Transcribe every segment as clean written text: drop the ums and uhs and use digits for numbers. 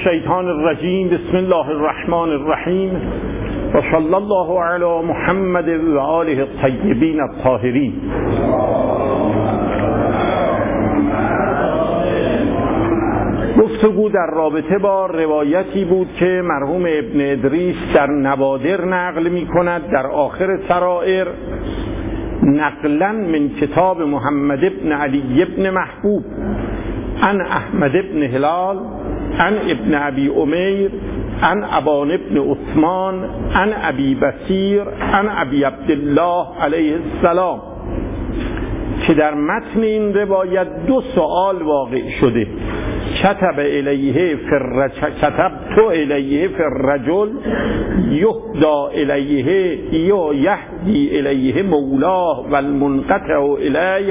الشیطان الرجیم. بسم الله الرحمن الرحیم و صلی الله علی محمد و آله الطیبین الطاهرین. گفتگو در رابطه با روایتی بود که مرحوم ابن ادریس در نوادر نقل می کند در آخر سرائر، نقلا من کتاب محمد ابن علی ابن محبوب عن احمد ابن هلال عن ابن ابی امیر عن ابان ابن عثمان عن ابی بصیر عن ابی عبدالله علیه السلام، که در متن این روایت دو سؤال واقع شده. كتبت الیه فی الرجل یهدی الیه یا یهدی الیه مولاه و المنقطع الیه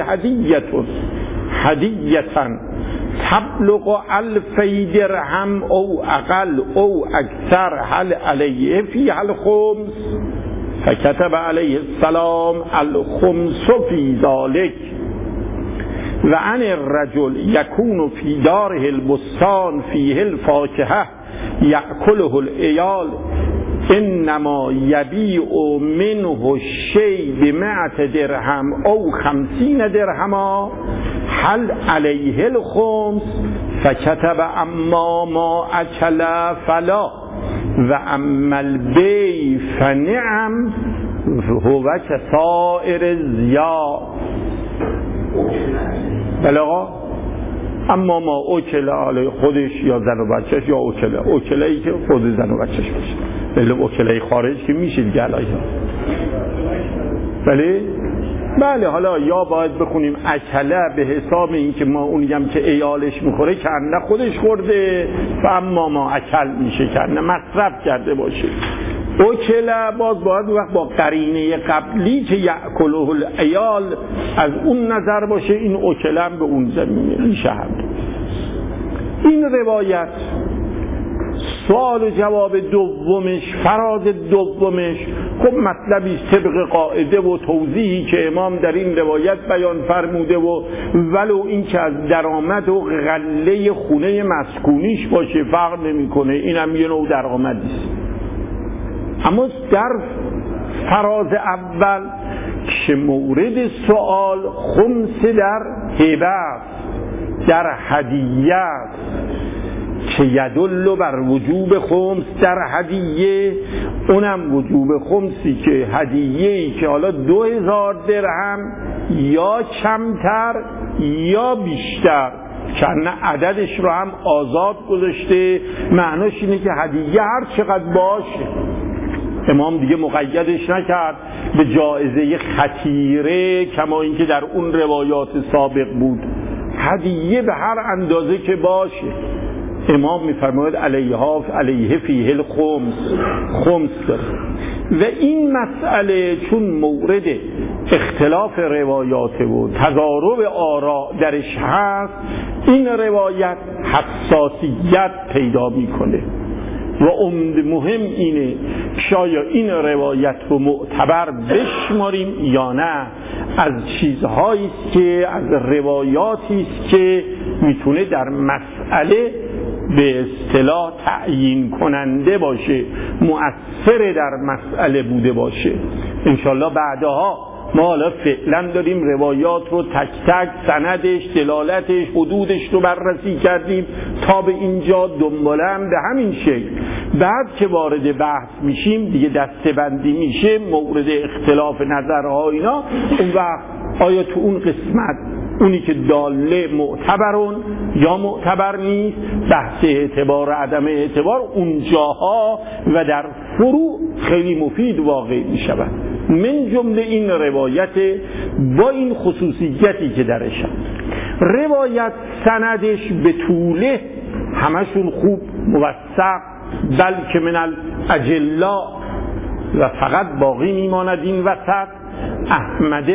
هدیة تبلغ 1000 درهم او اقل او اکثر، هل علیه فیها الخمس؟ فكتب علیه السلام الخمس فی ذلك. و عن الرجل یکون فی داره البستان فیه الفاکهه یأکله العیال انما یبیع منه الشیء ب100 درهم او 50 درهما، هل علیه الخمس؟ فکتب اما ما اکل فلا و اما البیع فنعم هو کسائر زیا. بله آقا، اما ما اوکله علی خودش یا زن و بچهش، یا اوکله ای که خود زن و بچهش باشه، بله اوکله خارج که میشه دیگه علایه. بله حالا یا باید بخونیم اکله به حساب این که ما اونیم که ایالش میخوره کنه خودش خورده و اما ما اکل میشه کنه مصرف کرده باشه. اوکله باز باید وقت با قرینه قبلی که یأکله العیال از اون نظر باشه، این اوکله هم به اون زمینه میشه. این روایت سوال و جواب دومش، فراز دومش، خب مطلبی طبق قاعده و توضیحی که امام در این روایت بیان فرموده و ولو این که از درآمد و غله خونه مسکونیش باشه فرق نمیکنه، اینم یه نوع درآمدیست. اما در فراز اول که مورد سوال خمس در هبه در هدیه که یدل بر وجوب خمس در هدیه، اونم وجوب خمسی که هدیه‌ای که حالا 2000 درهم یا کمتر یا بیشتر، چند عددش رو هم آزاد گذاشته، معناش اینه که هدیه هر چقدر باشه. امام دیگه مقیدش نکرد به جایزه خطیره کما اینکه در اون روایات سابق بود، هدیه به هر اندازه که باشه. امام میفرماید علیه فیه الخمس، خمس داره. و این مسئله چون مورد اختلاف روایات و تضارب آراء درش هست، این روایت حساسیت پیدا میکنه و مهم اینه شاید این روایت رو معتبر بشماریم یا نه، از چیزهایی است که از روایاتی است که میتونه در مسئله به اصطلاح تعیین کننده باشه، مؤثر در مسئله بوده باشه. انشالله بعدها ما حالا فعلا داریم روایات رو تک تک سندش، دلالتش، حدودش رو بررسی کردیم تا به اینجا، دنباله هم به همین شکل. بعد که وارد بحث میشیم دیگه دسته‌بندی میشه مورد اختلاف نظرها اینا، اون وقت آیا تو اون قسمت اونی که داله معتبرون یا معتبر نیست، بحث اعتبار و عدم اعتبار اونجاها و در فروع خیلی مفید واقع می شود. من جمله این روایت با این خصوصیتی که درش هست. روایت سندش به طوله همشون خوب موثق، بلکه من الاجلا، و فقط باقی میماند این وسط احمد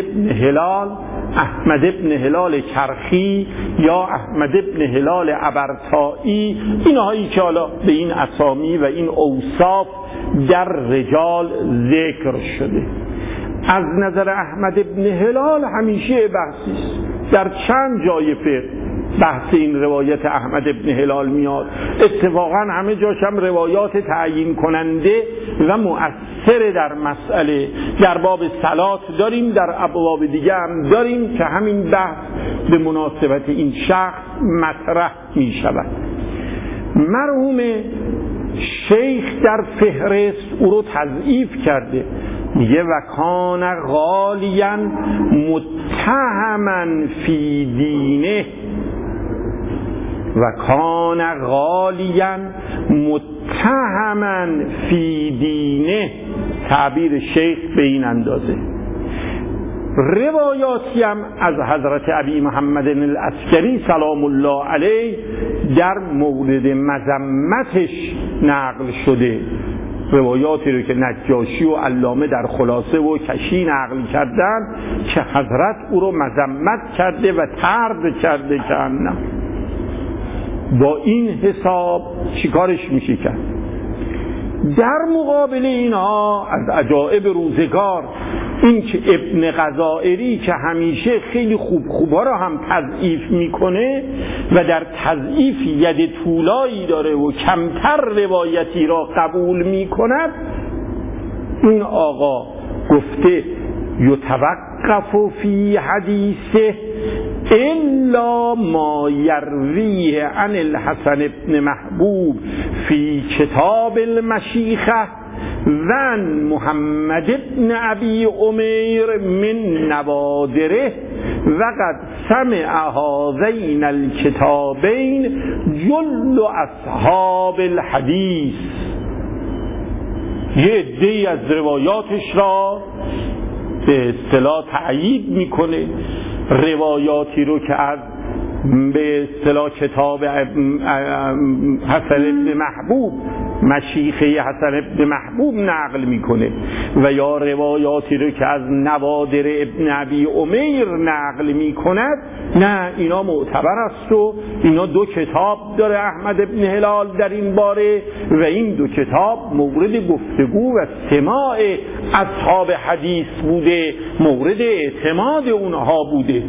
ابن هلال کرخی یا احمد ابن هلال عبرتایی، اینهایی که حالا به این اسامی و این اوصاف در رجال ذکر شده. از نظر احمد ابن هلال همیشه بحثیست در چند جای فقه، بحث این روایت احمد ابن هلال میاد. اتفاقا همه جاشم روایات تعیین کننده و مؤثر در مسئله. در باب صلات داریم، در ابواب دیگه هم داریم که همین بحث به مناسبت این شخص مطرح می شود. مرحوم شیخ در فهرست او رو تضعیف کرده، میگه و کان غالیا متهما فی دینه، و کان غالیا متهما فی دینه. تعبیر شیخ به این اندازه. روایاتی هم از حضرت ابی محمد العسکری سلام الله علیه در مورد مذمتش نقل شده، روایاتی رو که نجاشی و علامه در خلاصه و کشی نقل کردن که حضرت او رو مذمت کرده و طرد کرده که نه. با این حساب چیکارش میشه کرد؟ در مقابل اینها از عجائب روزگار این که ابن غزائری که همیشه خیلی خوبها را هم تضعیف میکنه و در تضعیف ید طولایی داره و کمتر روایتی را قبول میکند، این آقا گفته یتوقف فی حدیثه الا ما یرویه عن الحسن ابن محبوب فی کتاب المشیخه و محمد ابن ابی امیر من نوادره و قد سمع هذین الکتابین جل اصحاب الحدیث. یه عده‌ای از روایاتش را به اصطلاح تأیید میکنه، روایاتی رو که از به اصطلاح کتاب حسن ابن محبوب، مشیخه حسن ابن محبوب نقل میکنه، و یا روایاتی رو که از نوادر ابن ابی امیر نقل میکند. نه، اینا معتبر است و اینا دو کتاب داره احمد ابن هلال در این باره و این دو کتاب مورد گفتگو و سماع اصحاب حدیث بوده، مورد اعتماد اونها بوده.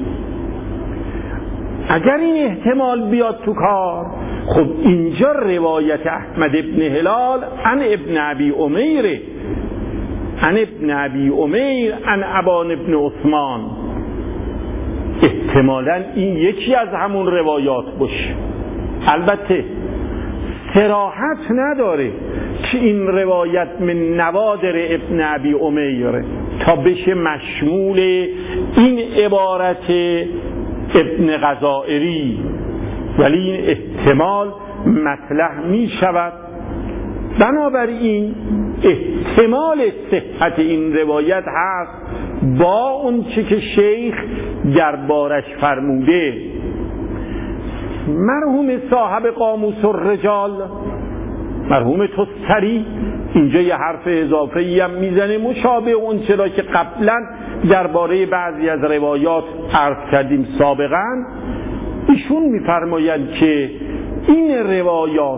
اگر این احتمال بیاد تو کار، خب اینجا روایت احمد ابن هلال عن ابن ابی امیر، عن ابن ابی امیر عن ابان ابن عثمان، احتمالاً این یکی از همون روایات باشه. البته صراحت نداره که این روایت من نوادر ابن ابی امیر تا بشه مشمول این عبارت ابن غزائری، ولی این احتمال مطرح می شود. بنابراین احتمال صحت این روایت هست با اون چه که شیخ دربارش فرموده. مرحوم صاحب قاموس الرجال، مرحوم تستری، اینجا یه حرف اضافه‌ای هم میزنه مشابه اون چرا که قبلا درباره بعضی از روایات عرض کردیم سابقا. ایشون میفرمایند که این روایات،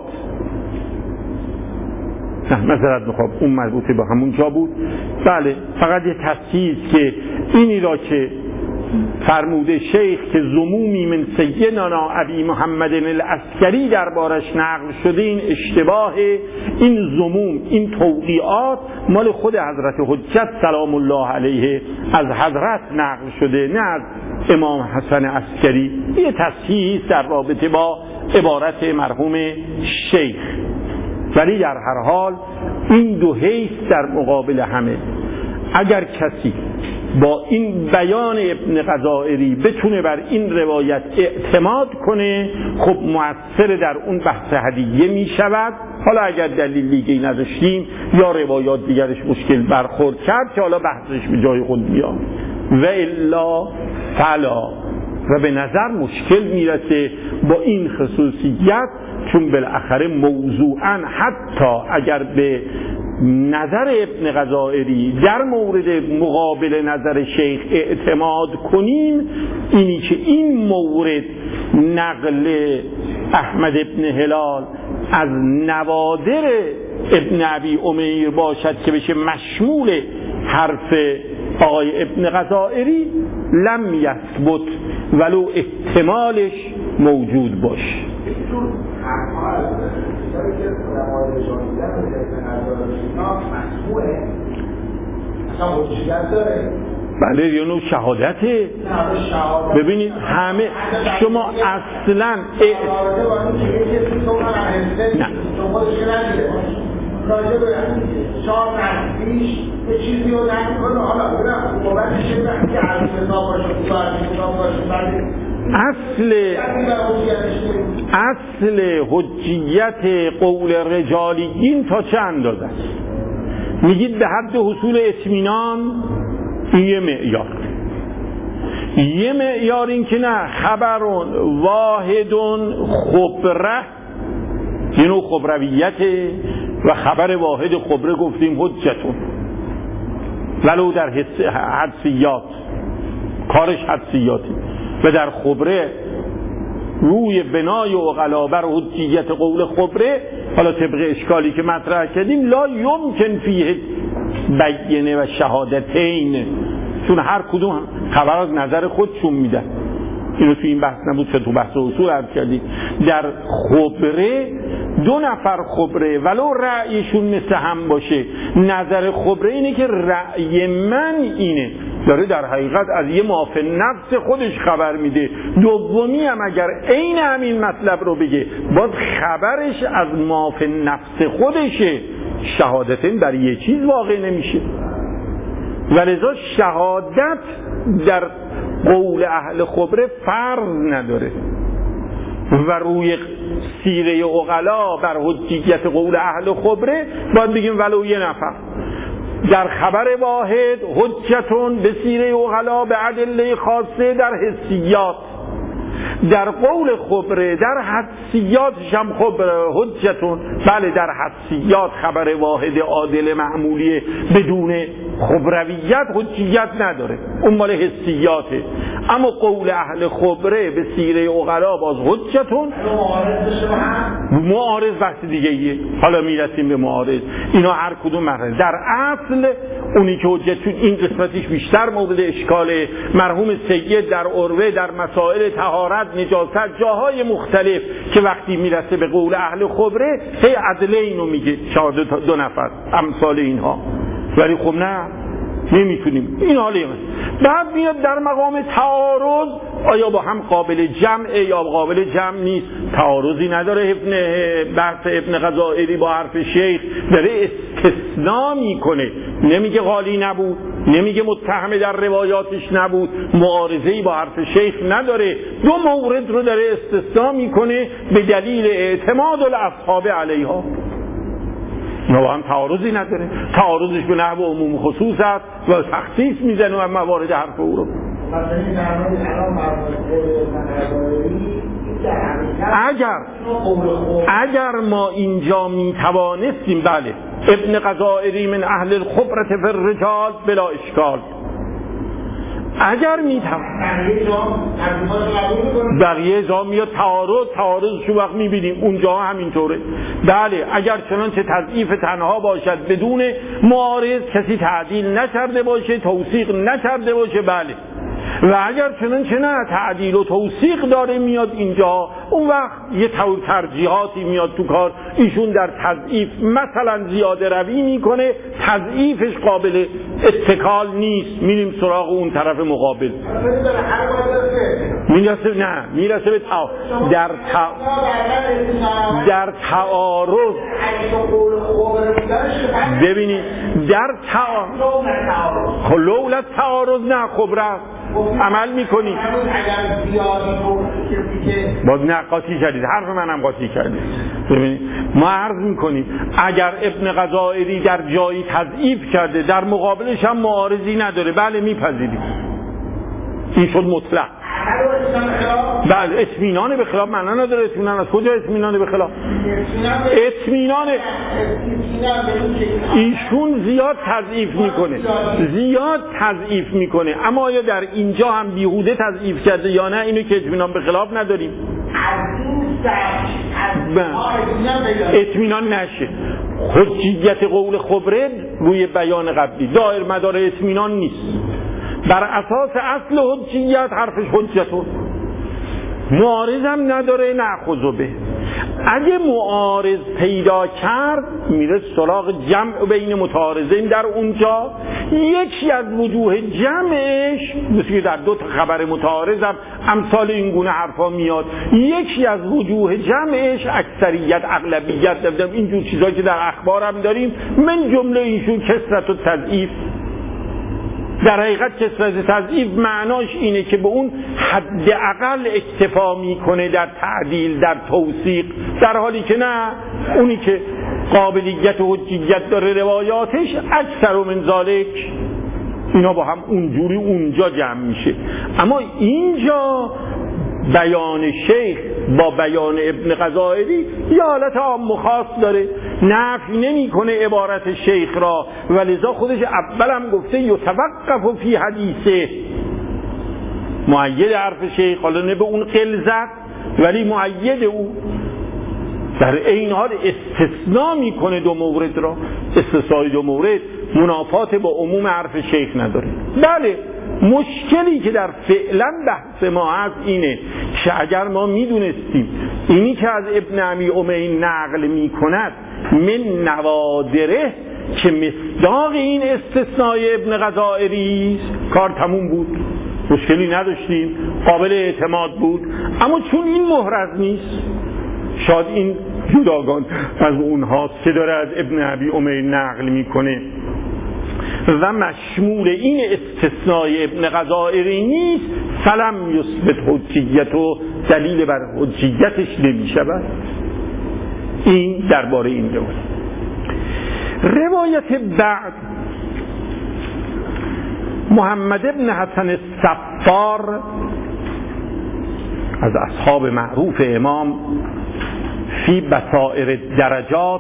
معذرت میخوام اون مربوطه به همون جا بود، بله، فقط یه تصحیح که اینی را که فرموده شیخ که زمومی من سیدنا ابی محمد العسکری دربارش نقل شده، این اشتباه، این زموم، این توقیعات مال خود حضرت حجت سلام الله علیه از حضرت نقل شده، نه از امام حسن عسکری. یه تصحیح در رابطه با عبارت مرحوم شیخ، ولی در هر حال این دو حیث در مقابل همه. اگر کسی با این بیان ابن غزائری بتونه بر این روایت اعتماد کنه، خب مؤثر در اون بحث هدیه می شود. حالا اگر دلیل دیگه نداشتیم یا روایات دیگرش مشکل برخورد کرد که حالا بحثش به جای خود بیاد، و الا فلا. و به نظر مشکل میرسه با این خصوصیت، چون بالاخره موضوعاً حتی اگر به نظر ابن غزائری در مورد مقابل نظر شیخ اعتماد کنیم، اینی که این مورد نقل احمد ابن هلال از نوادر ابن ابی امیر باشد که بشه مشمول حرف آقای ابن غزائری، لم یثبت، ولو احتمالش موجود باشه. بله یه نوع شهادته. ببینید همه شما اصلا نه شاه نفسیش یه چیزی رو نمی‌کنه حالا بودم بابتش یه وقتی عرض حساب باشه اصل حجیت قول رجالیین تا چه اندازه است؟ میگید به حد حصول اطمینان. این یه معیار این که نه خبرون واحدون خبره، یه نوع خبرویته و خبر واحد خبره گفتیم حجتون ولو در حدسیات، کارش حدسیاتی، و در خبره روی بنای عقلا بر حجیت قول خبره، حالا طبق اشکالی که مطرح کردیم لا یمکن فیه بینه و شهادتین، چون هر کدوم خبر از نظر خودشون میدن. اینو تو این بحث نبود که تو بحث اصول عرض کردیم. در خبره دو نفر خبره ولو رأیشون مثل هم باشه، نظر خبره اینه که رأی من اینه، داره در حقیقت از یه معافی نفس خودش خبر میده. دومی هم اگر عین همین مطلب رو بگه باز خبرش از معافی نفس خودشه، شهادتین در یه چیز واقع نمیشه. ولذا شهادت در قول اهل خبره فرض نداره و روی سیره عقلا بر حجیت قول اهل خبره باید بگیم ولو یه نفر. در خبر واحد حجتون به سیره عقلا به ادله خاصه در حسیات، در قول خبره در حدسیاتش هم خبره حجتون، بله در حدسیات خبر واحد عادل معمولی بدون خبرویت حجیت نداره، اون مال حسیاته. اما قول اهل خبره به سیره عقلا باز حجتون، معارض بحث دیگه ایه، حالا میرسیم به معارض. اینا هر کدوم مرحله. در اصل اونی که حجتون این قسمتش بیشتر مورد اشکال مرحوم سید در عروه در مسائل طهارت نجاست جاهای مختلف که وقتی میرسه به قول اهل خبره هی عدله اینو میگه، شهادت دو نفر امثال اینها، ولی خب نه نمیتونیم این حاله. بعد میاد در مقام تعارض، آیا با هم قابل جمع یا قابل جمع نیست؟ تعارضی نداره. بحث ابن غزائری با حرف شیخ داره استثناء میکنه، نمیگه غالی نبود، نمیگه متهم در روایاتش نبود، معارضه‌ای با حرف شیخ نداره، دو مورد رو داره استثناء میکنه به دلیل اعتماد الاصحاب علیها. نه با هم تعارضی نداره، تعارضش به نحو عموم خصوص است و تخصیص میزنه و موارد حرف او رو. اگر ما اینجا میتوانستیم، بله ابن غزائری من اهل الخبرة فی الرجال بلا اشکال، اگر بقیه جا میاد تعارض شو وقت میبینیم اونجا همینطوره. بله اگر چنانچه تضعیف تنها باشد بدون معارض، کسی تعدیل نکرده باشه، توثیق نکرده باشه، بله. و اگر چنانچه نه تعدیل و توثیق داره میاد اینجا، اون وقت یه ترجیحاتی میاد تو کار. ایشون در تضعیف مثلا زیاده روی میکنه، تضعیفش قابل اتکال نیست، میریم سراغ اون طرف مقابل. میرسه به در تعارض. ببینید در تعارض لولت تعارض نه خبره عمل میکنی باز نه قاطی کردید، حرف منم قاطی کردید. ببینید ما عرض میکنیم اگر ابن غزائری در جایی تضعیف کرده در مقابلش هم معارضی نداره، بله میپذیریم، این شد مطلق. بله اطمینان به خلاف معنا نداره. اطمینان از کجا اطمینان به خلاف؟ اطمینان ایشون زیاد تضعیف میکنه، اما آیا در اینجا هم بیهوده تضعیف کرده یا نه؟ اینو که اطمینان به خلاف نداریم، اطمینان نشه. حجیت قول خبره روی بیان قبلی دایر مدار اطمینان نیست، بر اساس اصل حجیت حرفش حجته. معارضم نداره نأخذ به. اگه معارض پیدا کرد میره سراغ جمع بین متعارضین در اونجا. یکی از وجوه جمعش مثل که در دو تا خبر متعارضم امثال این گونه حرفا میاد، یکی از وجوه جمعش اکثریت اغلبیت نمیدونم اینجور چیزایی که در اخبارم داریم، من جمله ایشون کثرت و تضعیف. در حقیقت کثرت تضعیف معناش اینه که به اون حداقل اکتفا میکنه در تعدیل، در توثیق، در حالی که نه، اونی که قابلیت و حجیت داره روایاتش اکثر من ذالک، اینا با هم اونجوری اونجا جمع میشه. اما اینجا بیان شیخ با بیان ابن غزائری یه حالت عام و خاص داره، نفی نمیکنه عبارت شیخ را، ولذا خودش اولم گفته یتوقف فی حدیثه، مؤید حرف شیخ، حالا نه به اون غلظت ولی مؤید او، در این حال استثناء میکنه دو مورد را. استثناء دو مورد منافات با عموم حرف شیخ نداره. بله، مشکلی که در فعلا بحث ما هست اینه که اگر ما میدونستیم اینی که از ابن ابی امیه نقل میکند من نوادره که مصداق این استثناء ابن غزائری کار تموم بود، مشکلی نداشتیم، قابل اعتماد بود. اما چون این محرز نیست، شاید این جداگان از اونهاست که داره از ابن ابی امیه نقل میکنه و مشمول این استثناء ابن غزائری نیست، فلم یثبت حجیت و دلیل بر حجیتش نمیشود. این درباره این روایت بعد محمد ابن حسن الصفار از اصحاب معروف امام فی بصائر درجات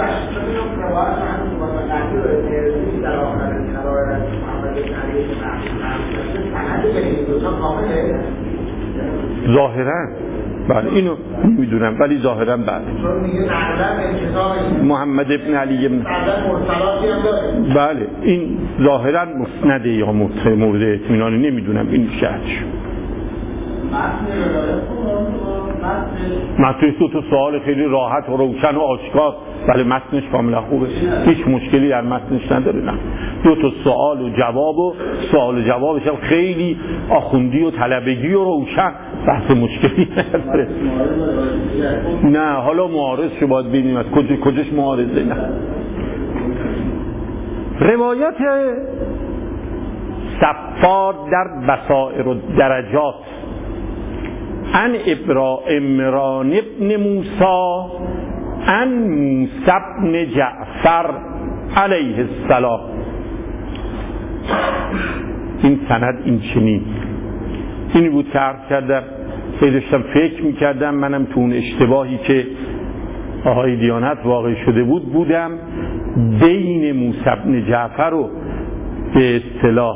ظاهرا بله اینو میدونم ولی ظاهرا بله محمد ابن علی بله این ظاهرا مسنده یا مورد اطمینان نمیدونم این شرطش. متنش تو سوال خیلی راحت و روشن و آشکار، بله متنش کاملا خوبه، هیچ مشکلی در متنش نداره. نه دو تا سوال و جواب و سوال و جوابش هم خیلی آخوندی و طلبگی و روشن، بحث مشکلی نداره. نه حالا معارض شو باید ببینیم از کجاش معارضه. نه روایت صفار در بصائر الدرجات عن عمران ابن موسی عن موسی ابن جعفر علیه السلام. این سند این چنین اینی بود که عرض کردم، داشتم فکر میکردم منم تو اون اشتباهی که آقای دیانت واقع شده بودم بین موسی ابن جعفر و به اصطلاح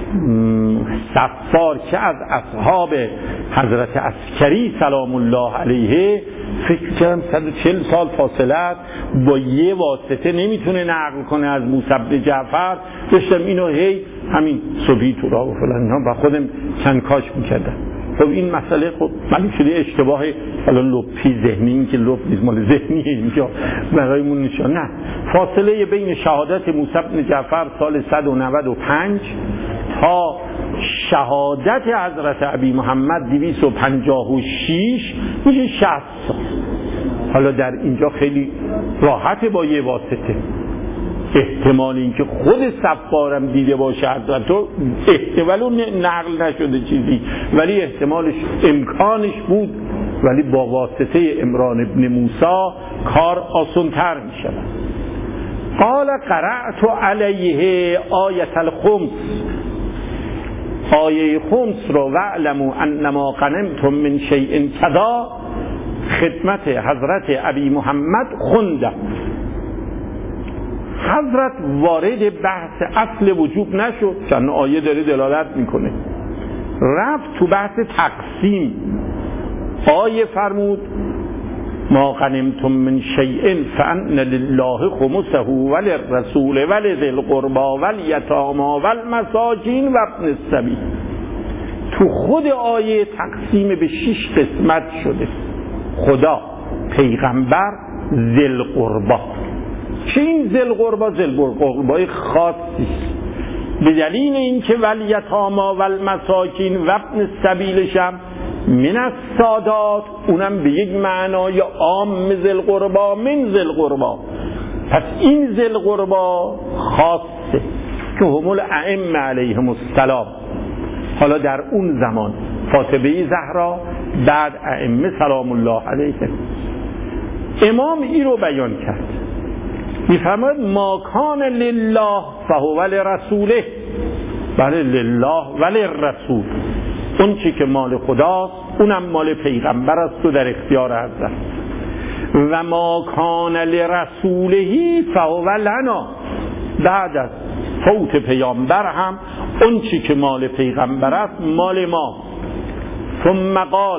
صفار که از اصحاب حضرت عسکری سلام الله علیه، فکر کردم 140 سال فاصله با یه واسطه نمیتونه نقل کنه از موسی بن جعفر. داشتم اینو هی همین صبحی تو راه و فلان و خودم کنکاش میکردم. خب این مسئله خب معلوم شده اشتباه حالا لپی ذهنی، این که لپ نیست مال ذهنیه اینجا برایمون نشان. نه، فاصله بین شهادت موسی بن جعفر سال 195 تا شهادت حضرت ابی محمد 256 میشه 60 سال. حالا در اینجا خیلی راحت با یه واسطه، احتمال اینکه خود صفارم دیده باشه حضرت رو احتمالو نقل نشده چیزی، ولی احتمالش امکانش بود، ولی با واسطه عمران ابن موسی کار آسان‌تر می شود. قال قرأت علیه آیت الخمس، آیه خمس رو وعلموا انما غنمتم من شیء کذا خدمت حضرت ابی محمد خوندم. حضرت وارد بحث اصل وجوب نشد، چون آیه داره دلالت میکنه، رفت تو بحث تقسیم. آیه فرمود ما غنمتم من شیء فان لله خمسه وللرسول ولذی القربى والیتامی والمساکین وابن السبیل. تو تو خود آیه تقسیم به 6 قسمت شده. خدا، پیغمبر، ذل قربا. چه این ذل قربا؟ ذل قربای خاصی به دلیل اینکه والیتاما والمساکین و ابن السبیلشم من السادات، اونم به یک معنای عام ذل قربا من ذل قربا. پس این ذل قربا خاصه که هم الائمه علیهم السلام. حالا در اون زمان فاطمه زهرا، بعد ائمه سلام الله علیهم. امام این رو بیان کرد، میفرماید ما کان لله فهو لرسوله. بله، لله و للرسول. اون چی که مال خداست اونم مال پیغمبر است و در اختیار حضرت. و ما کان لرسوله فهو لنا. بعد از فوت پیامبر هم اون چی که مال پیغمبر است مال ما. ثم قال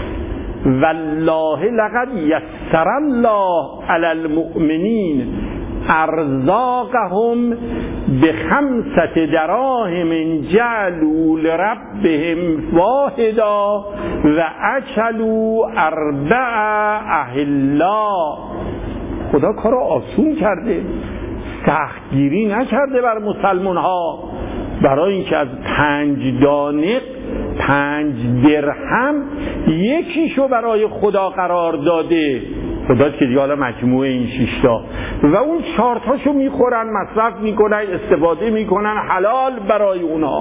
والله لقد یسر الله علی المؤمنین ارزاقهم ب5 دراهم جعلوا لربهم واحدا و اکلوا 4 احلا. خدا کارو آسون کرده، سختگیری نکرده بر مسلمان ها. برای اینکه از 5 دانه 5 درهم یکیشو برای خدا قرار داده. خدا که دیگه حالا مجموعه این 6 تا و اون 4 تاشو میخورن، مصرف میکنن، استفاده میکنن، حلال برای اونا.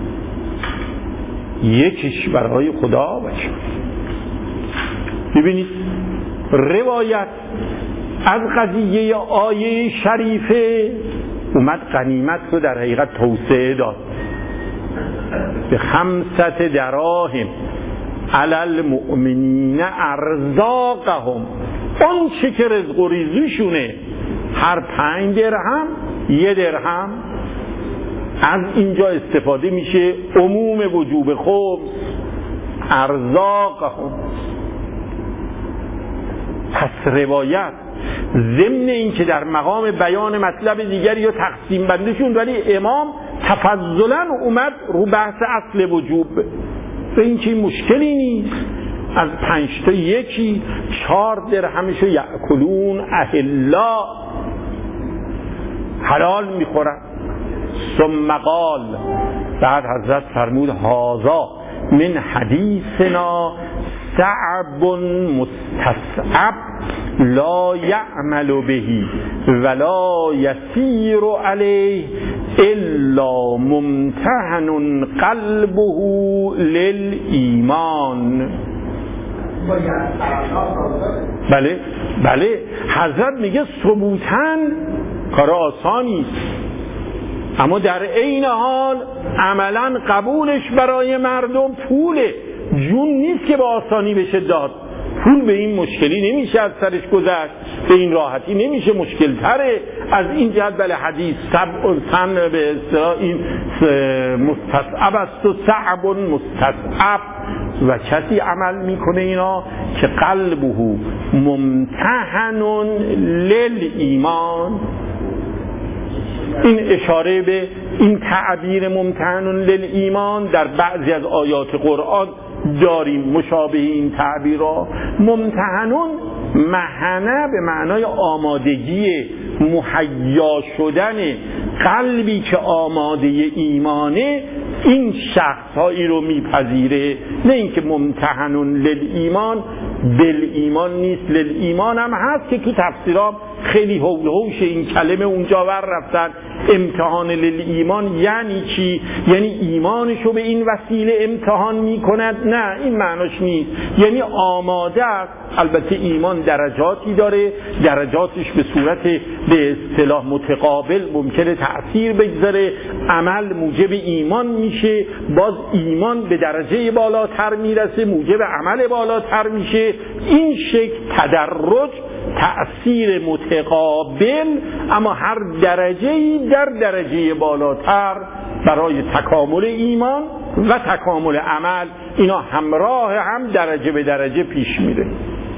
یکیش برای خدا باشه. ببینید روایت از قضیه آیه شریفه اومد غنیمت رو در حقیقت توسعه داد ب5 دراهم علی المؤمنین ارزاقهم. اون چه که رزق و ریزیشونه هر 5 درهم 1 درهم از اینجا استفاده میشه، عموم وجوب خمس ارزاقهم. پس روایت ضمن این که در مقام بیان مطلب دیگری یا تقسیم بندیشون، ولی امام تفضلا اومد رو بحث اصل وجوب. به این که مشکلی نیست، از 5 تا یکی 4 درهمشو یأکلون احلا، حلال میخورن. ثم قال، بعد حضرت فرمود هذا من حدیثنا صعب مستصعب لا یعمل بهی ولا یسیر علیه الا ممتحن قلبه للایمان. بله حضرت میگه ثبوتاً کار آسانی، اما در عین حال عملاً قبولش برای مردم پوله، جون نیست که به آسانی بشه داد. پول به این مشکلی نمیشه از سرش گذشت، به این راحتی نمیشه، مشکل تره. از این جهت بله حدیث سن به اصطلاح این مستصعب است و صعب مستصعب، و کسی عمل میکنه اینا که قلبه ممتحن للایمان. این اشاره به این تعبیر ممتحن للایمان در بعضی از آیات قرآن داریم، مشابه این تعبیر را. ممتحنون محنه به معنای آمادگی، مهیا شدن قلبی که آماده ایمانه، این شخص هایی رو میپذیره. نه اینکه ممتحنون للایمان بالایمان نیست، للایمان هم هست که تو تفسیرام خیلی حول حوش این کلمه اونجا ور رفتن. امتحان للایمان یعنی چی؟ یعنی ایمانشو به این وسیله امتحان میکند؟ نه، این معناش نیست. یعنی آماده است. البته ایمان درجاتی داره، درجاتش به صورت به اصطلاح متقابل ممکنه تأثیر بگذاره. عمل موجب ایمان میشه، باز ایمان به درجه بالاتر میرسه، موجب عمل بالاتر میشه. این شکل تدرج، تأثیر متقابل، اما هر درجه‌ای در درجه بالاتر برای تکامل ایمان و تکامل عمل، اینا همراه هم درجه به درجه پیش میره.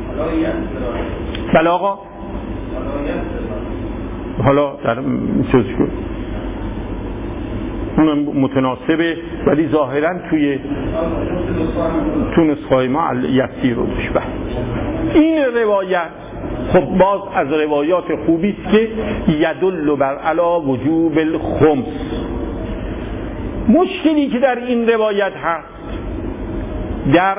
بله آقا، حالا در چیز کن اون متناسبه، ولی ظاهرا تو نسخه ما یسیر رو بشه. این روایت خب باز از روایات خوبی است که یدل بر علی وجوب الخمس. مشکلی که در این روایت هست در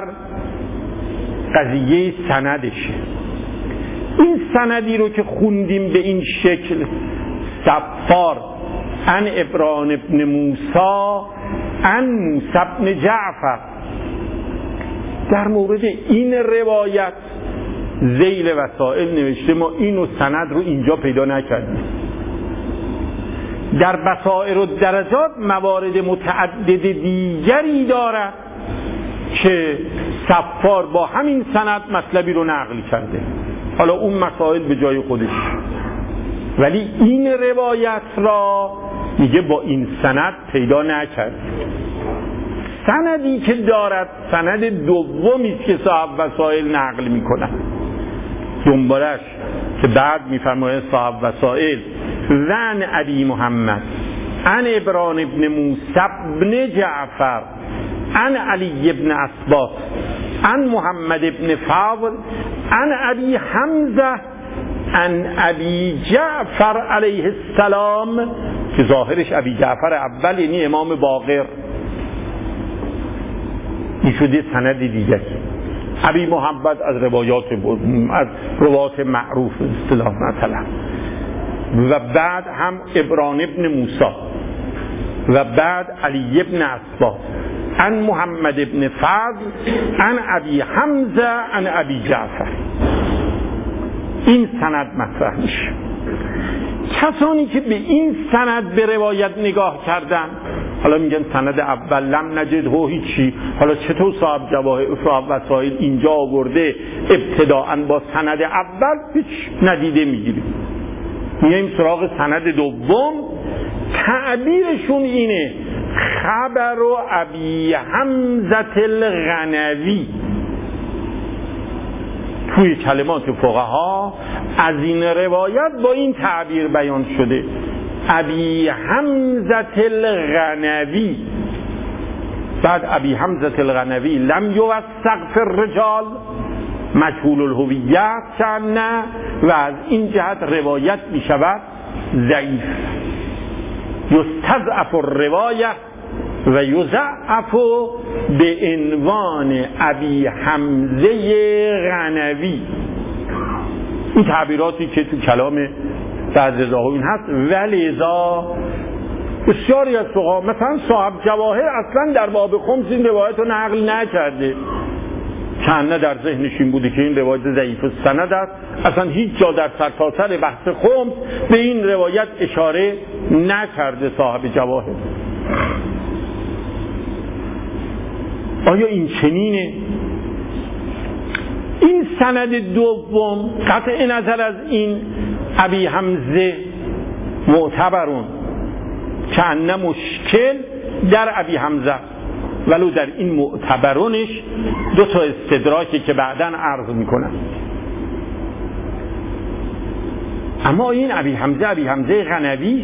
قضیه سندشه. این سندی رو که خوندیم به این شکل، صفار عن عبران ابن موسی عن موسی ابن جعفر، در مورد این روایت ذیل وسائل نوشته ما اینو سند رو اینجا پیدا نکردیم. در بصائر و درجات موارد متعدد دیگری دارد که صفار با همین سند مطلبی رو نقل کرده، حالا اون مسائل به جای خودش، ولی این روایت را میگه با این سند پیدا نکرد. سندی که دارد سند دومی است که صاحب وسائل نقل میکنن. دنبالش که بعد میفرماید صاحب وسائل عن ابی محمد عن عبران ابن موسی ابن جعفر عن علی ابن اسباط عن محمد ابن فاضل عن ابی حمزه عن ابی جعفر علیه السلام، که ظاهرش ابی جعفر اول یعنی امام باقر، این شده سند دیگه. ابی محمد از روایات معروف اصطلاح مثلا، و بعد هم عبران ابن موسی و بعد علی ابن اسباط عن محمد ابن فضل عن ابی حمزه عن ابی جعفر. این سند مطرح میشه. کسانی که به این سند به روایت نگاه کردن حالا میگن سند اول لم نجده هیچی، حالا چطور صاحب وسائل اینجا آورده ابتداءً با سند اول هیچ ندیده میگیریم. میایم سراغ سند دوم، تعبیرشون اینه خبر و ابی حمزه الغنوی. توی کلمات فقها از این روایت با این تعبیر بیان شده، ابی حمزه الغنوی. بعد ابی حمزه الغنوی لم یوثق فی الرجال، مجهول الهویت نه، و از این جهت روایت می شود ضعیف. یستضعف الروایه و یضعف به عنوان ابی حمزه غنوی. این تعبیراتی که تو کلام بعضی راهوین هست، ولذا بسیاری از فقها مثلا صاحب جواهر اصلا در باب خمس این روایت رو نقل نکرده، چند در ذهنش این بوده که این روایت ضعیف السند است، اصلا هیچ جا در سرتاسر بحث خمس به این روایت اشاره نکرده صاحب جواهر. آیا این چنینه؟ این سند دوم قطع نظر از این ابی حمزه معتبرون که انه مشکل در ابی حمزه، ولو در این معتبرونش دو تا استدراکی که بعداً عرض میکنم. اما این ابی حمزه غنوی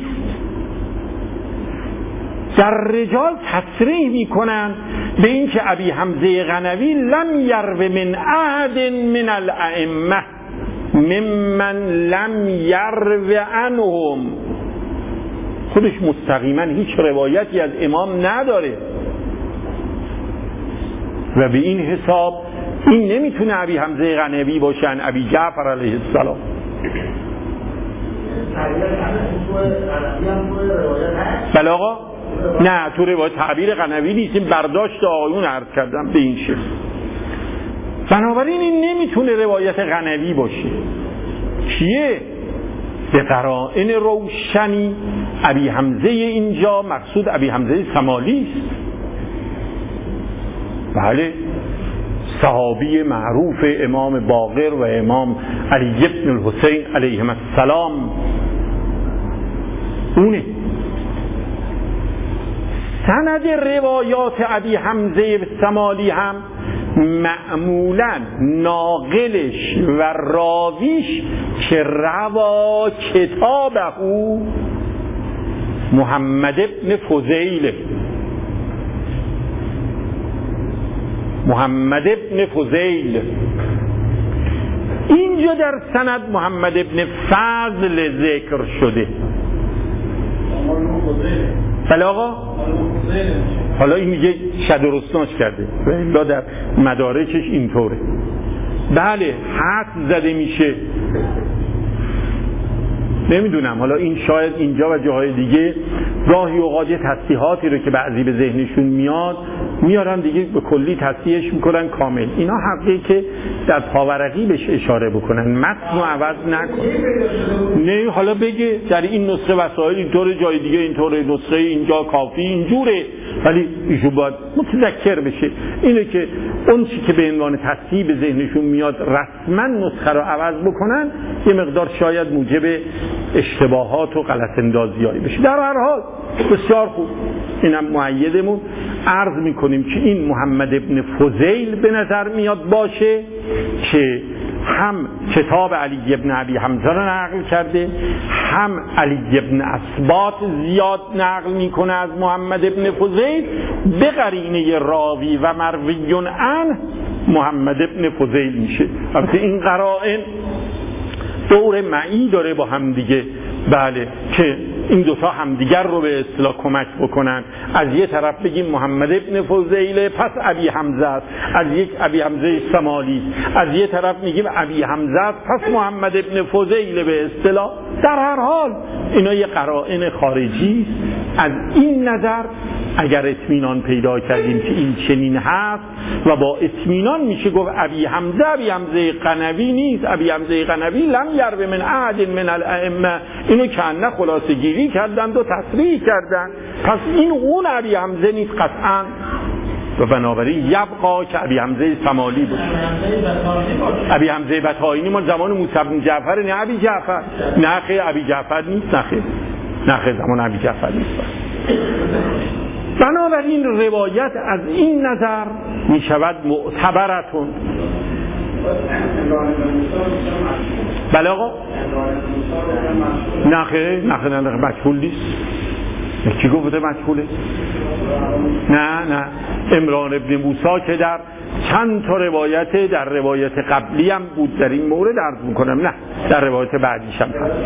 در رجال تصریح میکنن به این که ابی حمزه غنوی لم یرو من احد من الائمه ممن لم یرو عنهم، خودش مستقیما هیچ روایتی از امام نداره و به این حساب این نمیتونه ابی حمزه غنوی باشن ابی جعفر علیه السلام. بله آقا، نه تو روایت تعبیر غنوی نیست، این برداشت آقایون عرض کردم به این شکل. بنابراین این نمیتونه روایت غنوی باشه. کیه؟ به قرائن روشنی ابی حمزه اینجا مقصود ابی حمزه سمالی است. بله، صحابی معروف امام باقر و امام علی ابن الحسین علیهم السلام اونه. سند روایات ابی حمزه سمالی هم معمولا ناقلش و راویش که روا کتابه محمد ابن فضیل، محمد ابن فضیل. اینجا در سند محمد ابن فضل ذکر شده. بله آقا، حالا این میگه شدرستانش کرده و الا در مدارکش اینطوره. بله حد زده میشه، نمیدونم، حالا این شاید اینجا و جاهای دیگه گاهی اوقات تصحیحاتی رو که بعضی به ذهنشون میاد میارن دیگه به کلی تصحیحش میکنن کامل. اینا حقیقی که در پاورقی بهش اشاره بکنن، متن رو عوض نکنن. نه حالا بگه در این نسخه وسائل اینطوره، جای دیگه اینطوره، نسخه اینجا کافی اینجوره، ولی ایشون باید متذکر بشه اینه که اون چی که به عنوان تصحیح به ذهنشون میاد رسما نسخه رو عوض بکنن، یه مقدار شاید موجب اشتباهات و غلط اندازیایی بشه. در هر حال بسیار خوب، اینم مؤیدمون. عرض میکنیم که این محمد ابن فضیل به نظر میاد باشه که هم کتاب علی ابن ابی حمزه رو نقل کرده، هم علی ابن اسباط زیاد نقل میکنه از محمد ابن فضیل، به قرینه راوی و مروی عنه محمد ابن فضیل میشه. البته این قرائن دور معی داره با هم دیگه، بله، که این دوتا همدیگر رو به اصطلاح کمک بکنن. از یه طرف بگیم محمد ابن فضیل پس ابی حمزه است، از یک ابی حمزه سمالی، از یه طرف میگیم ابی حمزه است پس محمد ابن فضیل به اصطلاح. در هر حال اینا یه قرائن خارجی. از این نظر اگر اطمینان پیدا کردیم که این چنین هست و با اطمینان میشه گفت ابی حمزه قنوی نیست، ابی حمزه قنوی لم یرو من احد من الائمه، اینو کنه خلاصه گیری کردند و تصریح کردند، پس این اون ابی حمزه نیست قطعا، و بنابراین یبقا که ابی حمزه سمالی باشه. ابی حمزه بطحائینی ما زمان موسی بن جعفر، نه ابی جعفر، نه خیر ابی جعفر نیست، نه خیر زمان ابی جعفر نیست. بنابراین روایت از این نظر می شود معتبرتون. بله آقا، نه مجهول نیست. کی گفته مجهوله؟ نه عمران ابن موسی که در چند تا روایت، در روایت قبلی هم بود در این مورد عرض میکنم، نه در روایت بعدیش هم هست.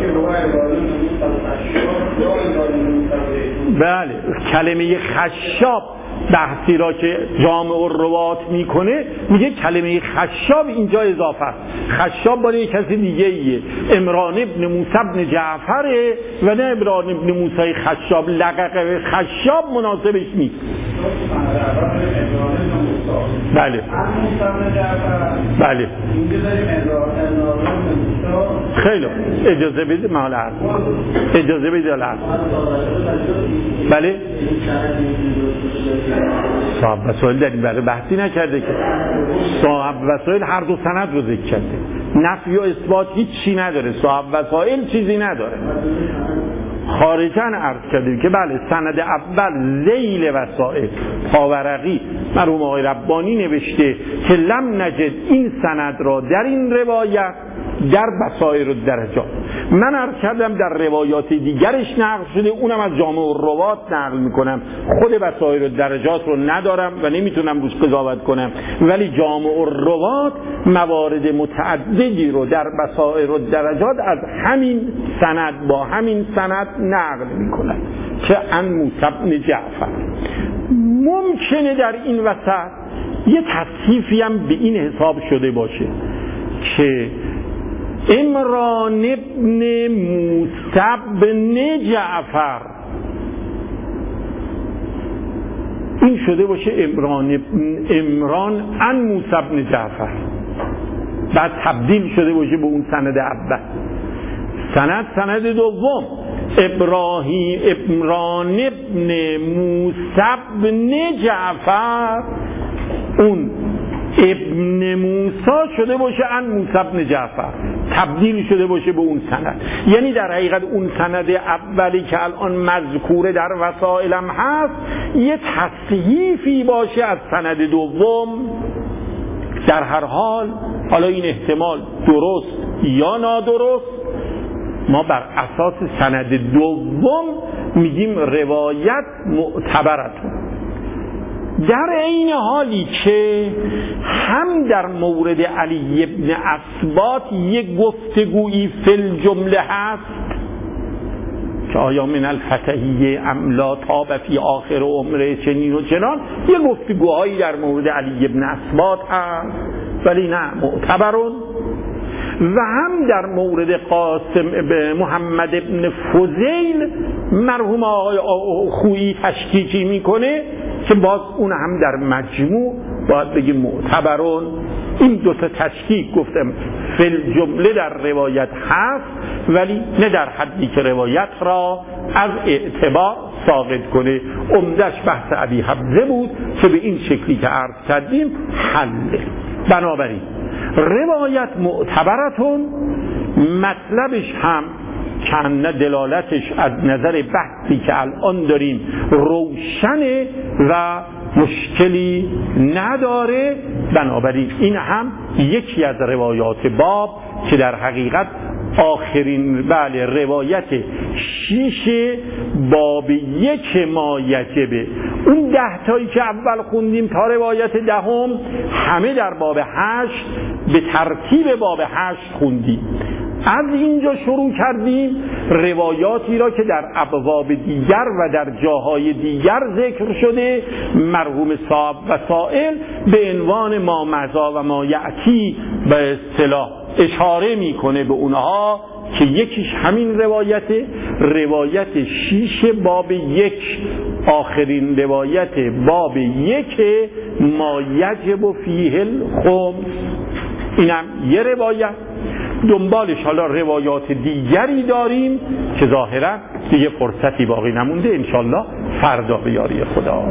بله، کلمه خشاب بحثی را که جامع الروات میکنه میگه کلمه خشاب اینجا اضافه است. خشاب برای کسی دیگه ایه، عمران ابن موسی ابن جعفره و نه عمران ابن موسی خشاب. لقب خشاب مناسبش نیست. بله خیلی اجازه بده محال عرض، اجازه بده الان. بله صاحب وسائل در این برای بحثی نکرده که صاحب وسائل هر دو سند رو ذکر کرده، نفی و اثبات هیچ چی نداره، صاحب وسائل چیزی نداره. خارجاً عرض کردیم که بله سند اول ذیل وسائل پاورقی مرحوم آقای ربانی نوشته که لم نجد این سند را در این روایت در بصائر الدرجات. من عرض کردم در روایات دیگرش نقل شده، اونم از جامع الروات نقل میکنم، خود بصائر الدرجات رو ندارم و نمیتونم روش قضاوت کنم، ولی جامع الروات موارد متعددی رو در بصائر الدرجات از همین سند با همین سند نقل میکنن که عن موسی بن جعفر. ممکنه در این وسط یه تصحیفی هم به این حساب شده باشه که عمران ابن موسی بن جعفر این شده باشه عمران عن موسی بن جعفر، بعد تبدیل شده باشه به اون سند اول. سند دوم عمران ابن موسی بن جعفر، اون ابن موسی شده باشه عن موسی بن جعفر، تبدیل شده باشه به اون سند. یعنی در حقیقت اون سند اولی که الان مذکوره در وسائل هم هست یه تصحیفی باشه از سند دوم. در هر حال حالا این احتمال درست یا نادرست ما بر اساس سند دوم میگیم روایت معتبرتون، در این حالی که هم در مورد علی ابن اسباط یک گفتگویی فی الجمله هست که آیا من الفتحیه ام لا تاب فی آخر عمره چنین و چنان، یک گفتگوهایی در مورد علی ابن اسباط هست ولی نه معتبرون، و هم در مورد قاسم محمد ابن فضیل مرحوم آقای خویی تشکیکی میکنه که باز اون هم در مجموع باید بگیم معتبرون. این دوتا تشکیک گفتم فی الجمله در روایت هست ولی نه در حدی که روایت را از اعتبار ساقط کنه. عمدش بحث ابی حمزه بود که به این شکلی که عرض کردیم حله. بنابراین روایت معتبرتون، مطلبش هم کنه دلالتش از نظر بحثی که الان داریم روشنه و مشکلی نداره. بنابراین این هم یکی از روایات باب که در حقیقت آخرین روایت 6 باب 1 ما یجبه. اون 10 تایی که اول خوندیم تا روایت 10 همه در باب 8 به ترتیب باب 8 خوندیم. از اینجا شروع کردیم روایاتی را که در ابواب دیگر و در جاهای دیگر ذکر شده مرحوم صاحب و سائل به عنوان ما مضا و ما یأتی به اصطلاح اشاره میکنه به اونها که یکیش همین روایت 6 باب 1 آخرین روایت باب 1 ما یجب فیه الخمس. اینم یه روایت. دنبالش حالا روایات دیگری داریم که ظاهرا دیگه فرصتی باقی نمونده، انشالله فردا به یاری خدا.